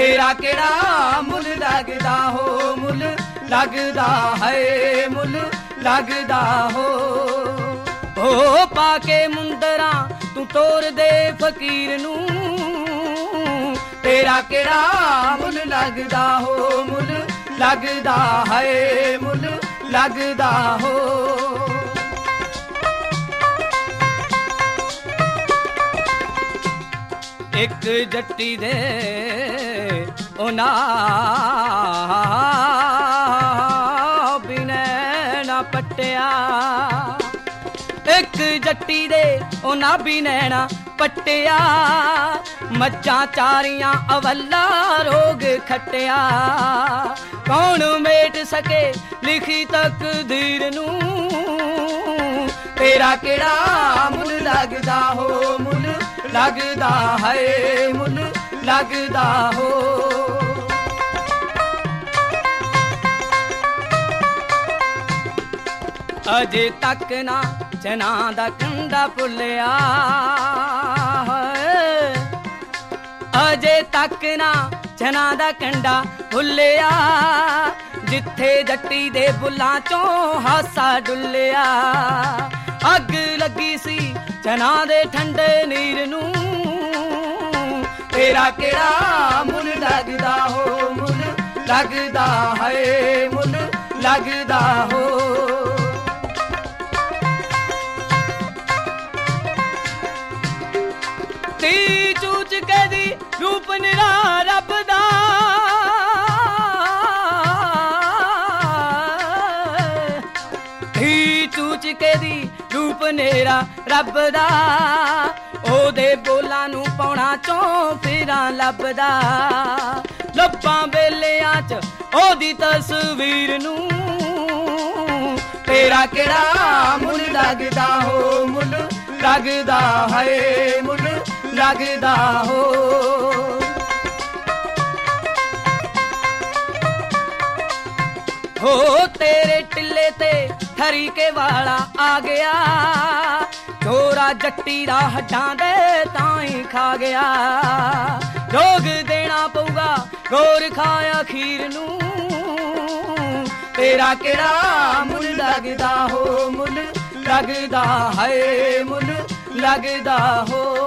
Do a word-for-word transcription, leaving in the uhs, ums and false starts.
तेरा केड़ा मुल लगदा हो, मुल लगदा है, मुल लगदा हो। ओ पाके मुंदरा तू तोर दे फकीर नू, तेरा केड़ा मुल लगदा हो, मुल लगदा है, मुल लगदा हो। एक जट्टी दे ओना बिनैना पट्टिया, एक जट्टी दे ओना बिनैना पट्टिया, मज्जां चारियां अवल्ला रोग खट्टिया। कौन मेट सके लिखी तकदीर नू, तेरा केड़ा मुल लगदा हो, मुल लगदा है, मुल लगदा हो। अजे तक ना चना दा कंडा भुलिया, अजे तक ना चना दा कंडा भुलिया, जिथे जट्टी दे बुल्लां चों हासा डुलिया। अग लगी सी चना दे ठंडे नीर नू, तेरा केड़ा मुल लगदा हो, मुल लगदा है, मुल लगदा हो। ती चूच के दी रूप निरा रब दा, ती चूच के दी रूप नेरा रब दा, ओदे बोलां नू पौना चों फिरां लभदा। लब्बां बेलियां च ओदी तस्वीर नू, तेरा केड़ा मुल लगदा हो, मुल लगदा है, मुल लगदा हो। हो तेरे टिल्ले ते ठरी के वाला आ गया, चोरा जट्टी दा हड्डां दे ताईं खा गया। जोग देना पऊगा गोर खाया खीर नू, तेरा केड़ा मुल लगदा हो, मुल लगदा है, मुल लगदा हो।